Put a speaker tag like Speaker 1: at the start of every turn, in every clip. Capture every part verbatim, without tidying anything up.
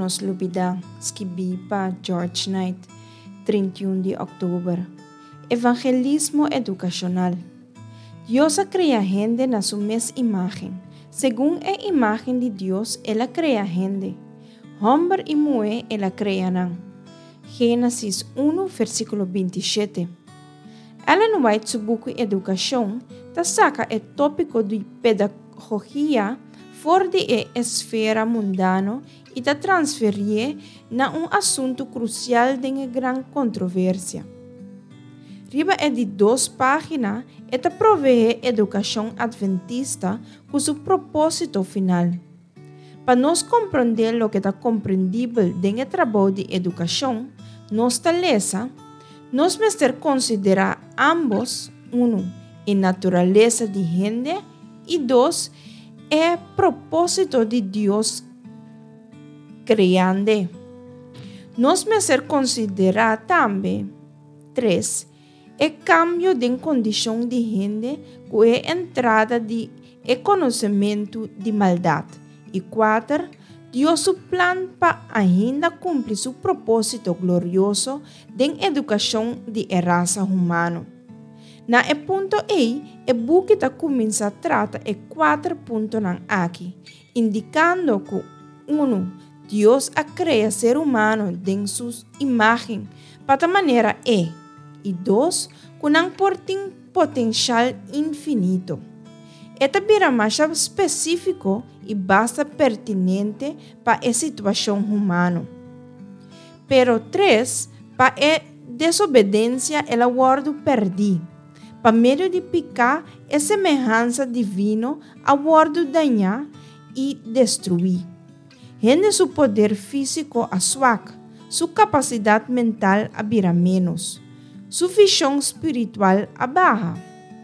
Speaker 1: nos lubida, escrita George Knight, trinta e um de outubro. Evangelismo educacional. Dios crea gente na sua mesma imagem. Segundo a imagem de Deus, ela crea gente. Homem e mulher, ela criarão. Gênesis um, versículo vinte e sete. Ellen White, seu buco Educação, ta saca o tópico de pedagogia fora de a esfera mundana e ta transferir na um assunto crucial de uma grande controvérsia. Riba é de duas páginas e ta provee educação adventista com seu propósito final. Para nós compreender o que está compreendível do trabalho de educação, nós taleza, nós mestre considerar ambos, um, a natureza de gente e dois, o propósito de Deus criando. Nós mestre considerar também, três, o cambio de condição de gente com a entrada de conhecimento de maldade. E quatro, Deus seu plano para ainda cumprir seu propósito glorioso de educação de raça humana. Na e ponto E, o buco está começa a tratar e quatro pontos aqui, indicando que um, Deus a cria ser humano de sua imagem para maneira E, e dois, com um potencial infinito. Esta vira mais específico e basta pertinente para a situação humana. Pero três, para a desobediência, ela guarda perdi. Para meio de picar a semelhança divina, a guarda danhar e destruir. Rende seu poder físico a suaca, sua capacidade mental a vira menos, sua visão espiritual a barra.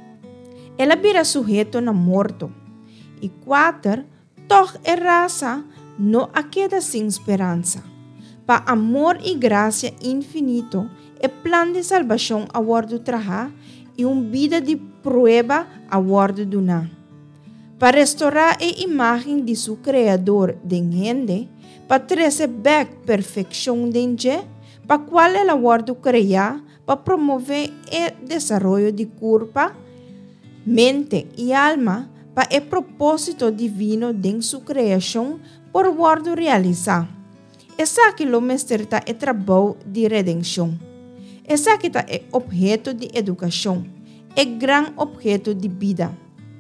Speaker 1: Ela vira sujeito na morto. E quatro, toda a raça não a queda sem esperança. Para amor e graça infinito, o plano de salvação a bordo traha e uma vida de prueba a bordo donar. Para restaurar a imagem de seu Criador de gente, para trazer back perfeição de gente, para qual ela bordo criar, para promover o desenvolvimento de corpo, mente e alma para o propósito divino de sua criação por guardo realizar. Essa aqui o mestre está é trabalho de redenção. Essa aqui está é objeto de educação, é grande objeto de vida.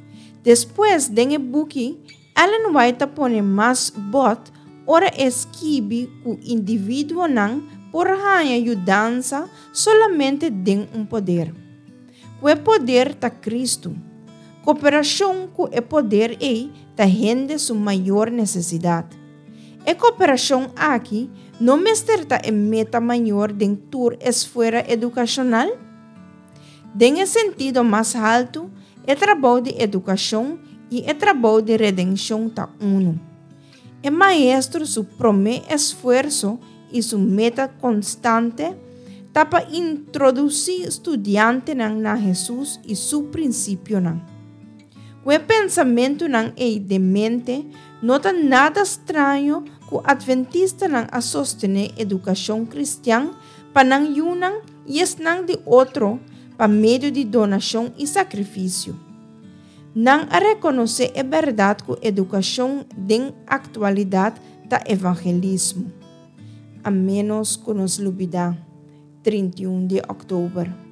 Speaker 1: Depois de buque, Ellen White põe mais bot ora esquibe que o indivíduo não por ganhar ajudança somente de um poder. O poder está Cristo. Cooperação com o poder é da gente sua maior necessidade. A cooperação aqui não mestre está em meta maior dentro da esfera educacional? Em sentido mais alto, o trabalho de educação e o trabalho de redenção está uno. O maestro seu promete esforço e sua meta constante está para introduzir estudiante na Jesus e seu princípio. O pensamento não é de mente, não está nada estranho que o adventista não a sostener educação cristã para não unam e não de outro para meio de donação e sacrifício. Não a reconhecer a verdade que a educação de atualidade da evangelismo. A menos que nos lubida. trinta e um de outubro.